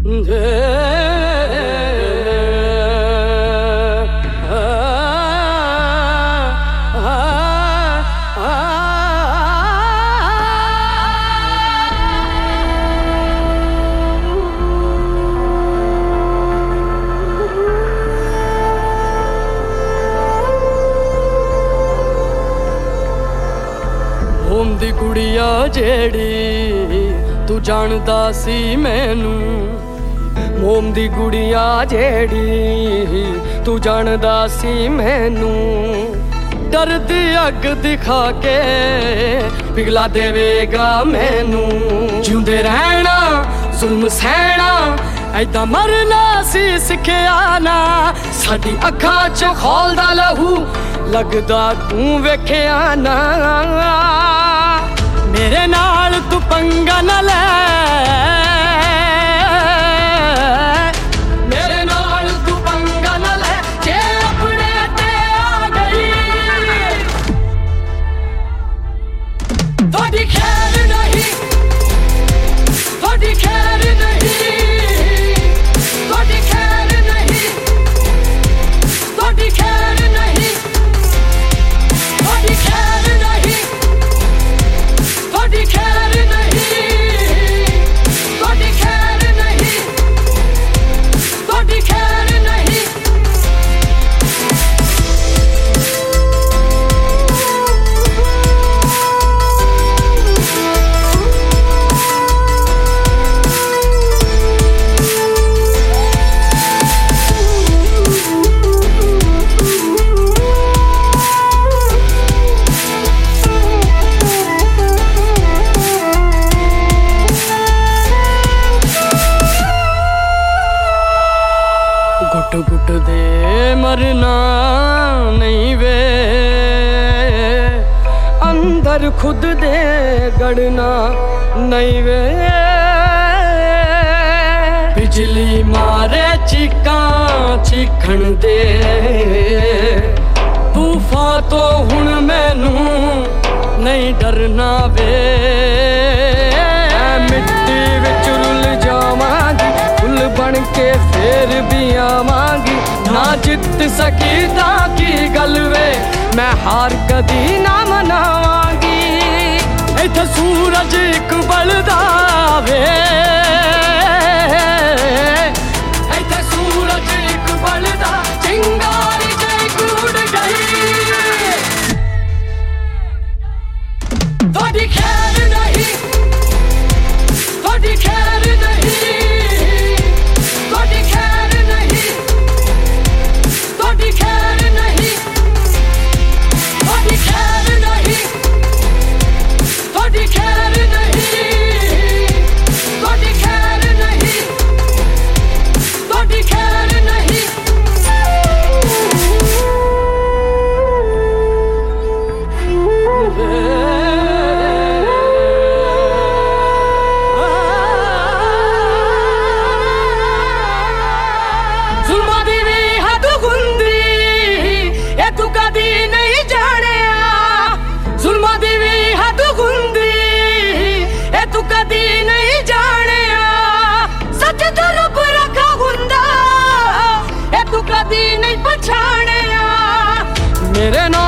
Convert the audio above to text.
मोम दी कुड़िया जेड़ी तू जानदा सी मैनू, मोम दी कुड़िया जेड़ी तू जानदा सी मैनू, डर दी अग दिखा के पिघला देवेगा मैनू। जिउंदे रहना जुल्म सहना ऐदा मरना सी सिखिया ना, साडी अखां च खौलदा लहू लगदा तू वेखिया ना। मेरे नाल तू पंगा न ले, मेरे नाल तू पंगा न ले, जे अपने ते आ गई थोड़ी खैर नहीं, थोड़ी खैर नहीं, थोड़ी खैर नहीं, थोड़ी खैर नहीं, थोड़ी खैर नहीं, थोड़ी खैर नहीं, थोड़ी खैर नहीं, थोड़ी खैर नहीं। घुट घुट दे मरना नहीं वे, अंदर खुद दे गड़ना नहीं वे। बिजली मारे चीकां चीखण दे, तूफान तो हुण मैनू नहीं डरना वे। मिट्टी विच रुल जावांगी, फुल बन के फिर भी आवांगी, ना जित सकी तां की गल वे, मैं हार कदी ना मनावांगी। इत्थे सूरज इक बलदा वे, इत्थे सूरज इक बलदा, चिंगारी जे इक उड़ गई। थोड़ी खैर नहीं, थोड़ी खैर नहीं, थोड़ी खैर नहीं, थोड़ी खैर नहीं, थोड़ी खैर नहीं, थोड़ी खैर नहीं, थोड़ी खैर नहीं, थोड़ी खैर नहीं। जुल्मां दी वी हद हुंदी ए तू कदी नहीं जानिया, जुल्मां दी वी हद हुंदी ए तू कदी नहीं जानिया। सच तो रब रखा हुंदा ए तू कदी नहीं पछाणिया। मेरे